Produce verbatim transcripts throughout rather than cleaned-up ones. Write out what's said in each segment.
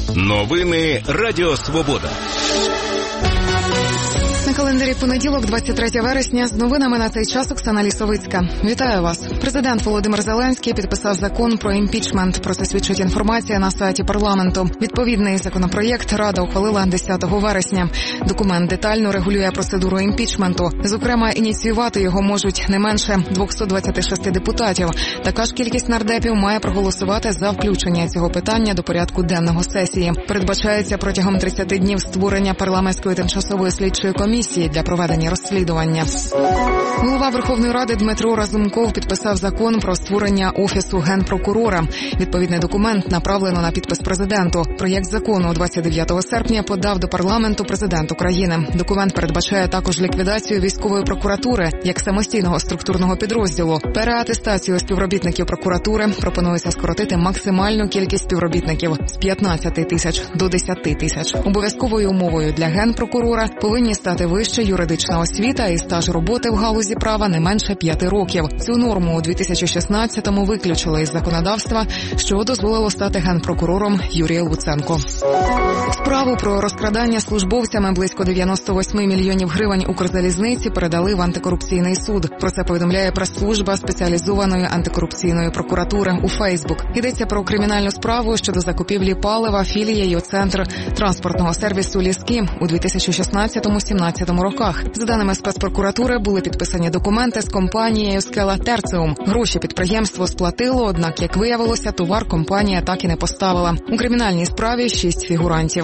Новини Радіо Свобода. На календарі понеділок, двадцять третє вересня, з новинами на цей час Оксана Лісовицька. Вітаю вас. Президент Володимир Зеленський підписав закон про імпічмент. Про це свідчить інформація на сайті парламенту. Відповідний законопроєкт Рада ухвалила десятого вересня. Документ детально регулює процедуру імпічменту. Зокрема, ініціювати його можуть не менше двісті двадцять шість депутатів. Така ж кількість нардепів має проголосувати за включення цього питання до порядку денного сесії. Передбачається протягом тридцяти днів створення парламентської тимчасової слідчої комісії для проведення розслідування. Голова Верховної Ради Дмитро Разумков підписав закон про створення Офісу Генпрокурора. Відповідний документ направлено на підпис президенту. Проєкт закону двадцять дев'ятого серпня подав до парламенту президент України. Документ передбачає також ліквідацію військової прокуратури як самостійного структурного підрозділу. Переатестацію співробітників прокуратури пропонується скоротити максимальну кількість співробітників з п'ятнадцяти тисяч до десяти тисяч. Обов'язковою умовою для генпрокурора повинні стати вища юридична освіта і стаж роботи в галузі права не менше п'яти років. Цю норму у дві тисячі шістнадцятому виключили із законодавства, що дозволило стати генпрокурором Юрію Луценку. Справу про розкрадання службовцями близько дев'яносто вісім мільйонів гривень Укрзалізниці передали в антикорупційний суд. Про це повідомляє прес-служба спеціалізованої антикорупційної прокуратури у Фейсбук. Йдеться про кримінальну справу щодо закупівлі палива філією Центр транспортного сервісу «Ліски» у дві тисячі шістнадцятому-сімнадцятому роках. За даними спецпрокуратури, були підписані документи з компанією «Скела Терціум». Гроші підприємство сплатило, однак, як виявилося, товар компанія так і не поставила. У кримінальній справі шість фігурантів.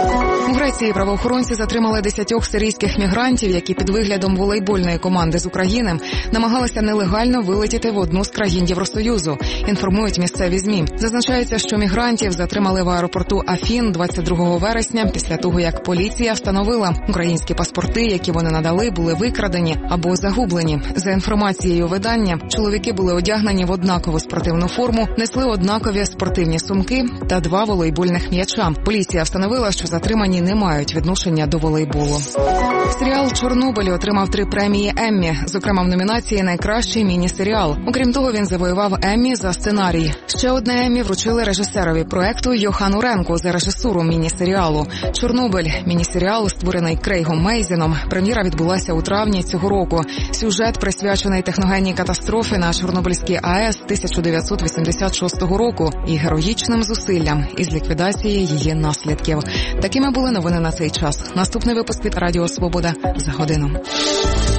У Греції правоохоронці затримали десятьох сирійських мігрантів, які під виглядом волейбольної команди з України намагалися нелегально вилетіти в одну з країн Євросоюзу, інформують місцеві ЗМІ. Зазначається, що мігрантів затримали в аеропорту Афін двадцять другого вересня після того, як поліція встановила, українські паспорти, які вони надали, були викрадені або загублені. За інформацією видання, чоловіки були одягнені в однакову спортивну форму, несли однакові спортивні сумки та два волейбольних м'яча. Поліція встановила, що затримані не мають відношення до волейболу. Серіал «Чорнобиль» отримав три премії Еммі, зокрема в номінації «Найкращий міні-серіал». Окрім того, він завоював Еммі за сценарій. Ще одне Еммі вручили режисерові проекту Йохану Ренку за режисуру міні-серіалу. «Чорнобиль» – міні-серіал, створений Крейгом Мейзіном. Прем'єра відбулася у травні цього року. Сюжет присвячений техногенній катастрофі на Чорнобильській АЕС тисяча дев'ятсот вісімдесят шостого року і героїчним зусиллям із ліквідації її наслідків. Такими були новини на цей час. Наступний випуск від Радіо Свобода за годину.